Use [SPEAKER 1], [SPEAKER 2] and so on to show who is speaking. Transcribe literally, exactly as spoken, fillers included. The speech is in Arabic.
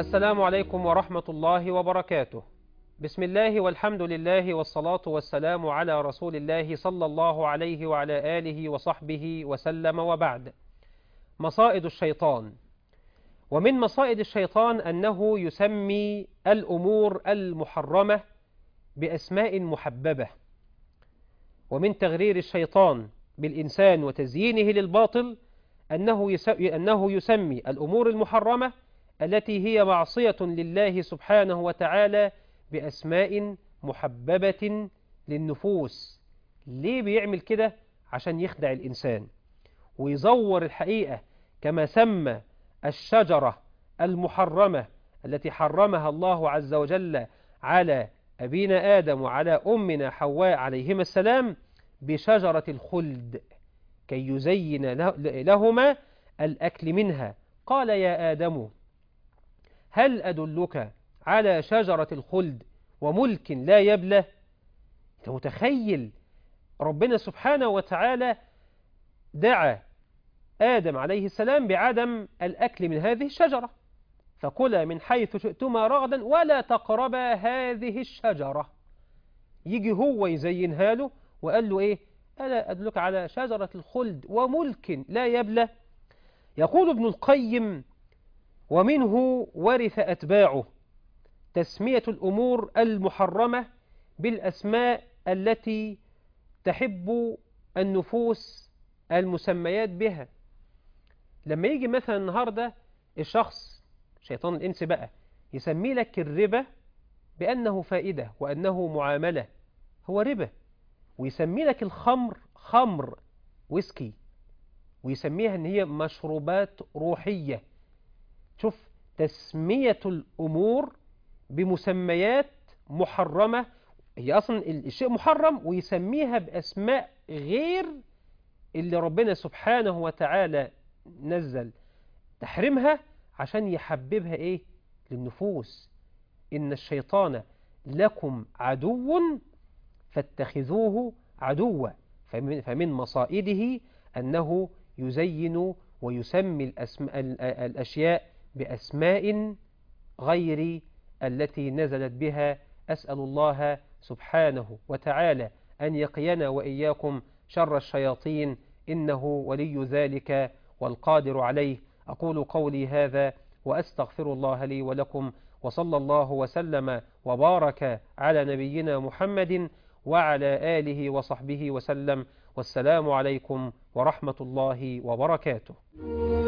[SPEAKER 1] السلام عليكم ورحمة الله وبركاته. بسم الله والحمد لله والصلاة والسلام على رسول الله صلى الله عليه وعلى آله وصحبه وسلم، وبعد. مصائد الشيطان. ومن مصائد الشيطان أنه يسمي الأمور المحرمة بأسماء محببة. ومن تغرير الشيطان بالإنسان وتزيينه للباطل أنه يسمي الأمور المحرمة التي هي معصية لله سبحانه وتعالى بأسماء محببة للنفوس. ليه بيعمل كده؟ عشان يخدع الإنسان ويزور الحقيقة، كما سمى الشجرة المحرمة التي حرمها الله عز وجل على أبينا آدم وعلى أمنا حواء عليهما السلام بشجرة الخلد، كي يزين لهما الأكل منها. قال: يا آدم هل أدلك على شجرة الخلد وملك لا يبلى؟ أنت متخيل ربنا سبحانه وتعالى دعا آدم عليه السلام بعدم الأكل من هذه الشجرة، فكلا من حيث شئتما رغدا ولا تقربا هذه الشجرة. يجي هو يزينها له وقال له إيه؟ ألا أدلك على شجرة الخلد وملك لا يبلى؟ يقول ابن القيم: ومنه ورث أتباعه تسمية الأمور المحرمة بالأسماء التي تحب النفوس المسميات بها. لما يجي مثلا النهاردة الشخص شيطان الإنس بقى يسمي لك الربا بأنه فائدة وأنه معاملة، هو ربا، ويسمي لك الخمر خمر ويسكي، ويسميها أن هي مشروبات روحية. شوف تسمية الأمور بمسميات محرمة، هي أصلا الشيء محرم ويسميها بأسماء غير اللي ربنا سبحانه وتعالى نزل تحرمها عشان يحببها إيه؟ للنفوس. إن الشيطان لكم عدو فاتخذوه عدوا. فمن, فمن مصائده أنه يزين ويسمي الأسماء الأشياء بأسماء غير التي نزلت بها. أسأل الله سبحانه وتعالى أن يقينا وإياكم شر الشياطين، إنه ولي ذلك والقادر عليه. أقول قولي هذا وأستغفر الله لي ولكم، وصلى الله وسلم وبارك على نبينا محمد وعلى آله وصحبه وسلم. والسلام عليكم ورحمة الله وبركاته.